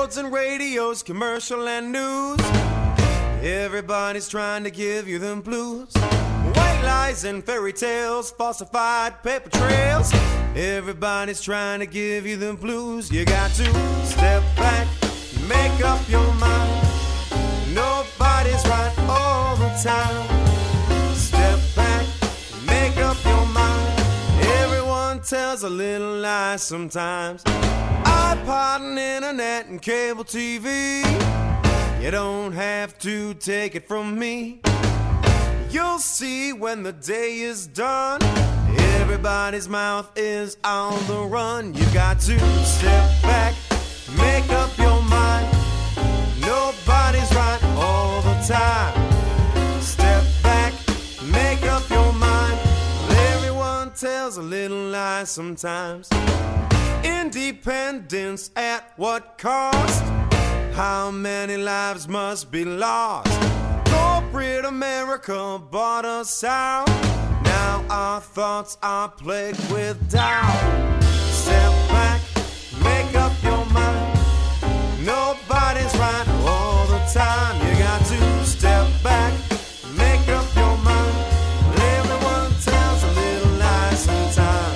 billboards and radios, commercial and news. Everybody's trying to give you them blues. White lies and fairy tales, falsified paper trails. Everybody's trying to give you them blues. You got to step back, make up your mind. Nobody's right all the time. Step back, make up your mind. Everyone tells a little lie sometimes. iPod and internet and cable TV. You don't have to take it from me. You'll see when the day is done, everybody's mouth is on the run. You got to step back, make up your mind. Nobody's right all the time. Step back, make up your mind. Everyone tells a little lie sometimes. Independence at what cost? How many lives must be lost? Corporate America bought us out. Now our thoughts are plagued with doubt. Step back, make up your mind. Nobody's right all the time. You got to step back, make up your mind. Everyone tells a little lie sometimes.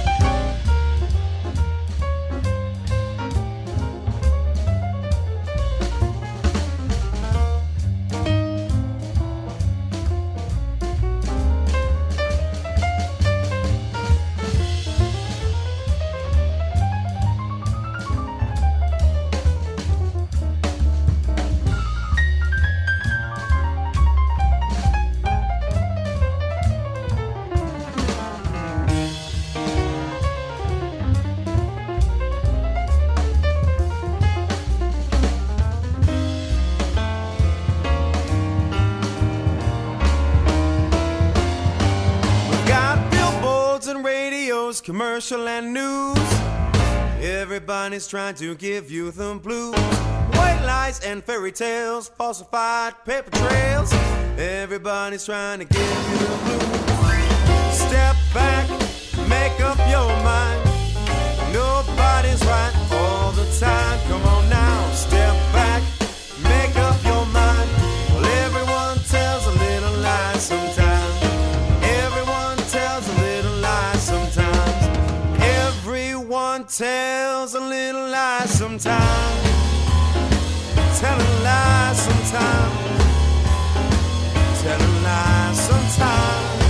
Commercial and news. Everybody's trying to give you the blues. White lies and fairy tales, falsified paper trails. Everybody's trying to give you the blues. Step back, make up your mind. Nobody's right all the time. Come on now, step back, make up your mind. Well, everyone tells a little lie sometimes. Everyone tells a little lie sometimes. Everyone tells a little lie sometimes. Tell a lie sometimes. Tell a lie sometimes.